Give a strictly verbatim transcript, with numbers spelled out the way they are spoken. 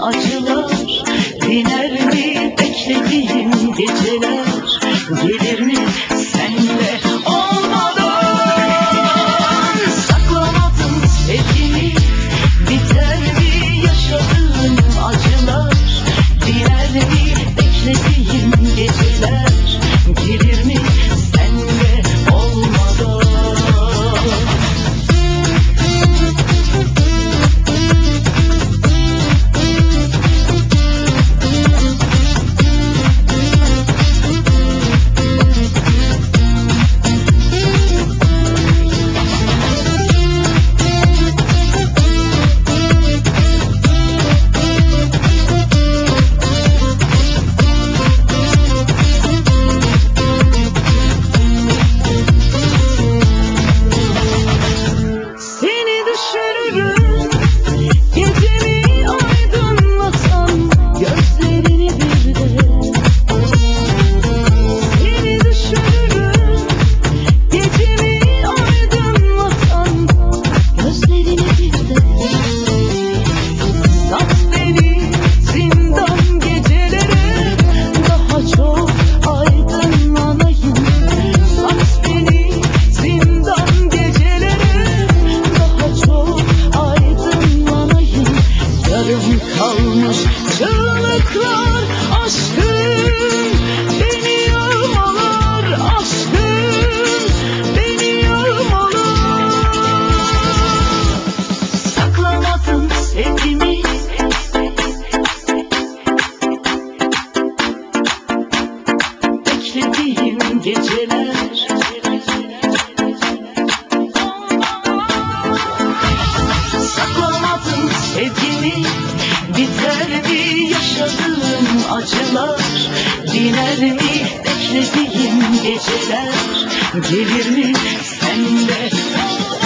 acılar diner mi? Beklediğim geceler gelir mi senle olmadan? Saklamadım sevgimi, biter mi yaşadığım acılar diner mi? Beklediğim geceler gelir mi senle olmadan? Seni düşünürüm, gecemi aydınlatan gözlerini bir de. Seni düşünürüm, gecemi aydınlatan gözlerini bir de. Sat beni zindan gecelere, daha çok aydınlanayım. Sat beni zindan gecelere, daha çok aydınlanayım. Yarım kalmış çığlıklar aşkın beni yağmalar, aşkın beni yağmalar. Saklamadım sevgimi, beklediğim geceler saklamadım sevgimi, biter mi yaşadığım acılar diner mi? Beklediğim geceler gelir mi senle